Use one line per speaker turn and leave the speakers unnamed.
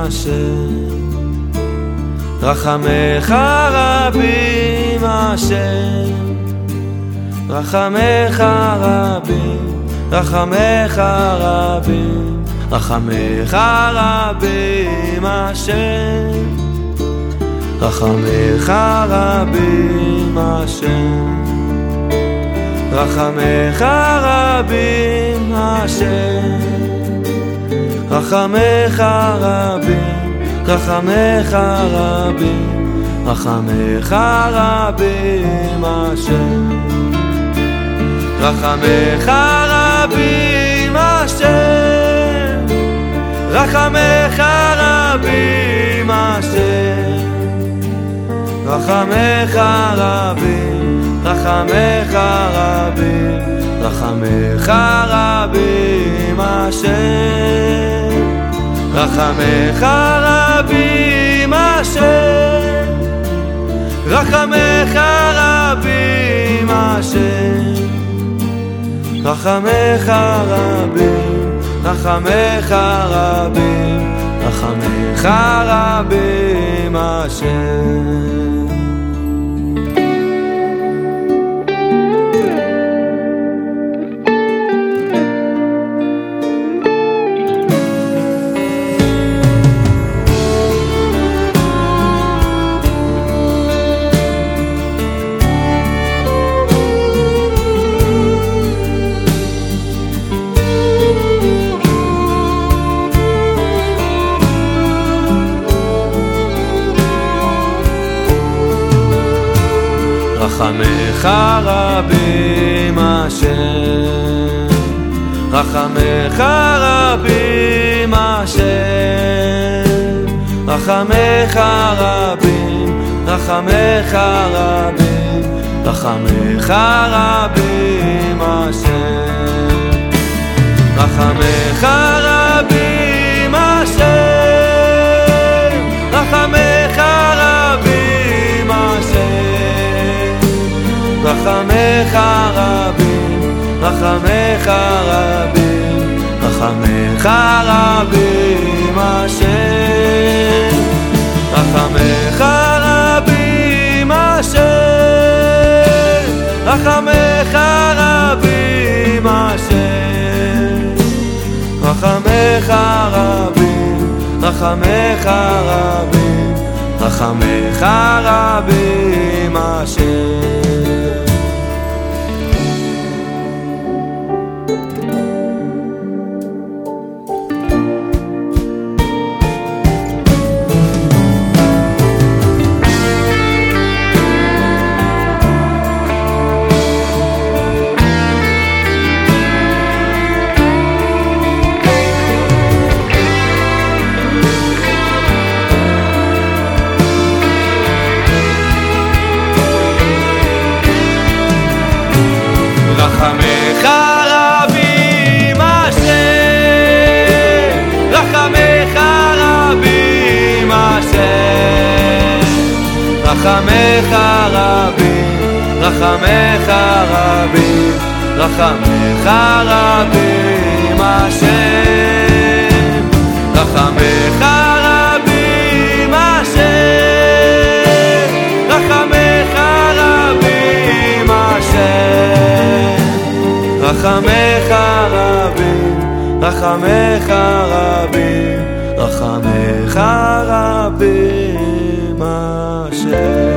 השם, רחמך רבים השם, רחמך רבים, רחמך רבים, רחמך רבים השם, רחמך רבים השם, רחמך רבים השם, רחמך רבים, רחמך רבים, רחמך רבים השם, רחמך רבים השם, רחמך רבים השם, רחמך רבים, רחמך רבים, רחמך רבים השם, רחמך רבים השם, רחמך רבים השם, רחמך רבים, רחמך רבים, רחמך רבים השם. רחמך רבים השם, רחמך רבים השם, רחמך רבים, רחמך רבים, רחמך רבים השם, רחמך רבים השם, רחמך רבים השם, רחמך רבים, רחמך רבים, רחמך רבים השם, רחמך רבים השם, רחמך רבים השם, רחמך רבים, רחמך רבים, רחמך רבים השם. רחמך רבים השם, רחמך רבים השם, רחמך רבים, רחמך רבים, רחמך רבים השם, רחמך רבים השם, רחמך רבים השם, רחמך רבים, רחמך רבים, רחמך רבים השם.